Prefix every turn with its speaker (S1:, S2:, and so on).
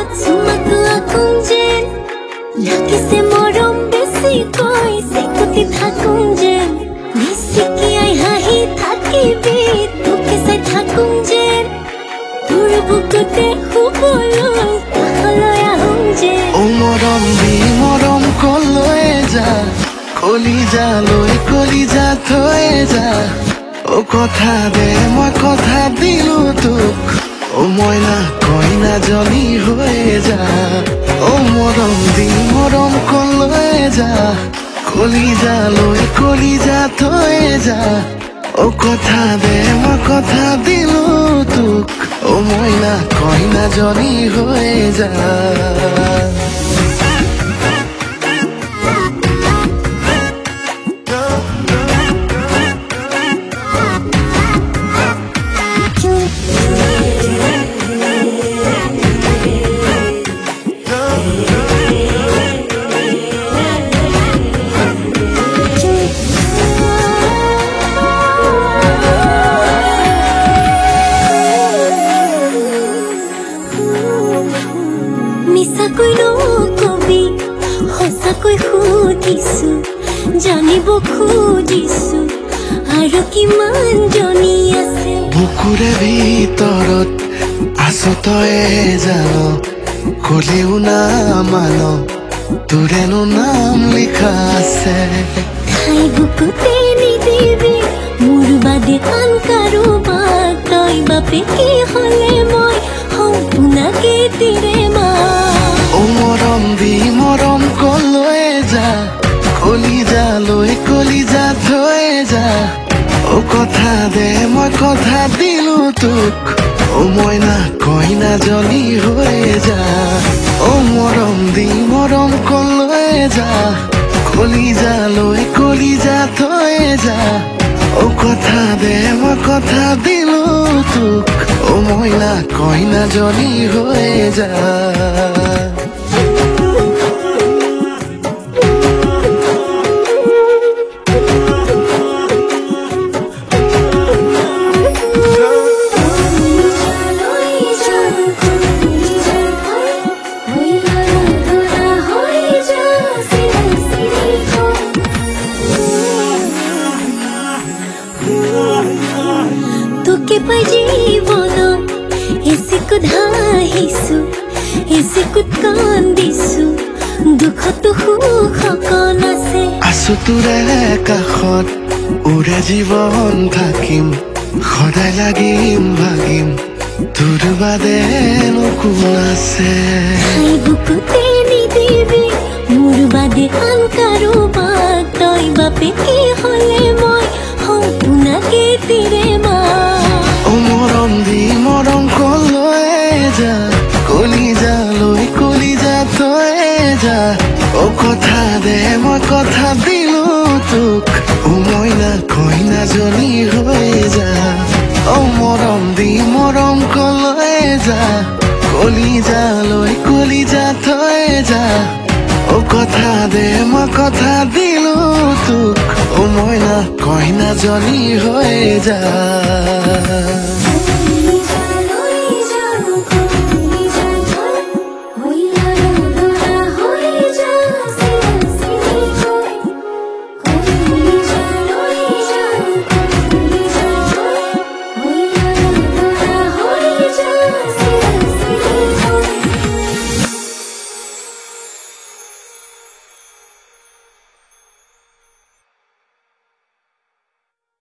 S1: চুমাটো আকোঁ যেন লাগিছে মৰম বেছিকৈ চেকতি থাকোঁ যেন বেছিকিয়াই হাঁহি থাকিবি তোকে চাই থাকোঁ যেন তোৰ বুকুতে শুবলৈ কাষলৈ আহোঁ যেন
S2: মৰম দি মৰম কলৈ যা কলিজা থৈ যা কথা দে মই কথা দিলো তোক মইনা কইনা জনী হৈ যা মৰম দি মৰম কলৈ যা কলিজা থৈ যা কথা দে মই কথা দিলো তোক মইনা কইনা জনী হৈ যা
S1: মিছাকৈ নকবি সঁচাকৈ সুধিছো জানিব খুজিছো আৰু কিমান জনী আছে
S2: বুকুৰে ভিতৰত আছো তয়ে জান কলেও নামান তোৰেনো নাম লিখা আছে
S1: ঠাই বুকুতে নিদিবি মোৰ বাদে আন কাৰোবাক তই বাপে কি হলে মই সম্পূৰ্ণকে তিৰে মা
S2: মৰম দি মৰম কলৈ যা কলিজা থৈ যা কথা দে মই কথা দিলো তোক মইনা কইনা জনী হৈ যা মৰম দি মৰম কলৈ যা কলিজা থৈ যা কথা দে মই কথা দিলো তোক মইনা কইনা জনী হৈ যা
S1: তোকে পাই জীৱনত এচিকুত হাঁহিছো এচিকুত কান্দিছো দুখতো সুখ অকণ আছে
S2: আছো তোৰে কাষত উৰে জীৱন থাকিম সদায় লাগিম ভাগিম তোৰ বাদে কোন আছে
S1: ঠাই বুকুতে নিদিবি মোৰ বাদে আন কাৰোবাক তই বাপে কি হলে মই সম্পূৰ্ণকে তিৰে মা
S2: মৰম দি মৰম কলৈ যা কলিজা থৈ যা কথা দে মই কথা দিলো তোক মইনা কইনা জনী হৈ যা মৰম দি মৰম কলৈ যা কলিজা থৈ যা কথা দে মই কথা দিলো তোক মইনা কইনা জনী হৈ যা